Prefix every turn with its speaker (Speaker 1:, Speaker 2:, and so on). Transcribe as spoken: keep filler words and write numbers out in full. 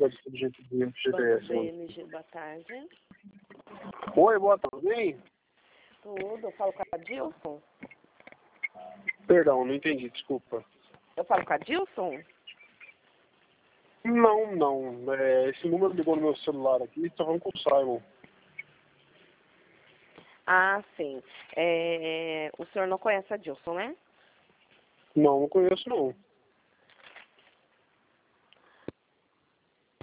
Speaker 1: pode ser do jeito de
Speaker 2: Banco
Speaker 1: G P S.
Speaker 2: B M G, boa tarde.
Speaker 1: Oi, boa tarde. Bem?
Speaker 2: Tudo, eu falo com a Dilson?
Speaker 1: Perdão, não entendi, desculpa.
Speaker 2: Eu falo com a Dilson?
Speaker 1: Não, não. É, esse número ligou no meu celular aqui, só falando com o Simon.
Speaker 2: Ah, sim. É, o senhor não conhece a Dilson, né?
Speaker 1: Não, não conheço não.